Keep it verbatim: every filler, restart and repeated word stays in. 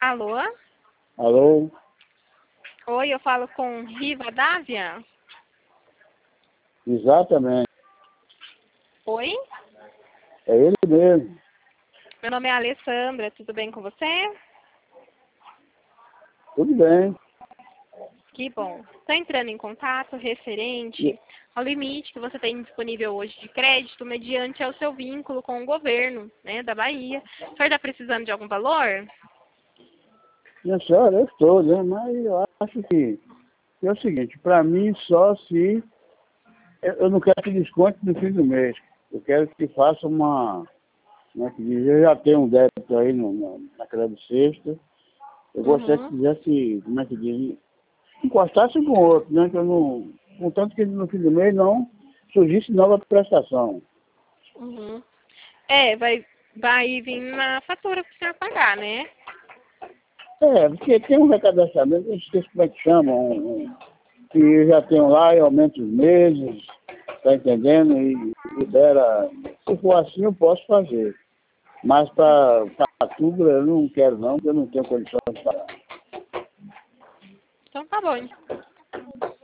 Alô? Alô? Oi, eu falo com Riva Dávia? Exatamente. Oi? É ele mesmo. Meu nome é Alessandra, tudo bem com você? Tudo bem. Que bom. Estou entrando em contato referente ao limite que você tem disponível hoje de crédito mediante ao seu vínculo com o governo, né, da Bahia. O senhor está precisando de algum valor? Minha senhora, eu estou, né? Mas eu acho que é o seguinte, para mim só se... Eu eu não quero que desconte no fim do mês. Eu quero que faça uma... Como é que diz? Eu já tenho um débito aí no, no, na crédito sexta. Eu gostaria que Uhum. fizesse, como é que diz? Encostasse com o outro, né? Que eu não... Contanto que no fim do mês não surgisse nova prestação. Uhum. É, vai, vai vir na fatura para o senhor pagar, né? É, porque tem um recadastramento, eu esqueço como é que chama, um, um, que eu já tenho lá e aumento os meses, tá entendendo? E libera. Se for assim, eu posso fazer. Mas para fatura eu não quero não, porque eu não tenho condições de pagar. Então tá bom.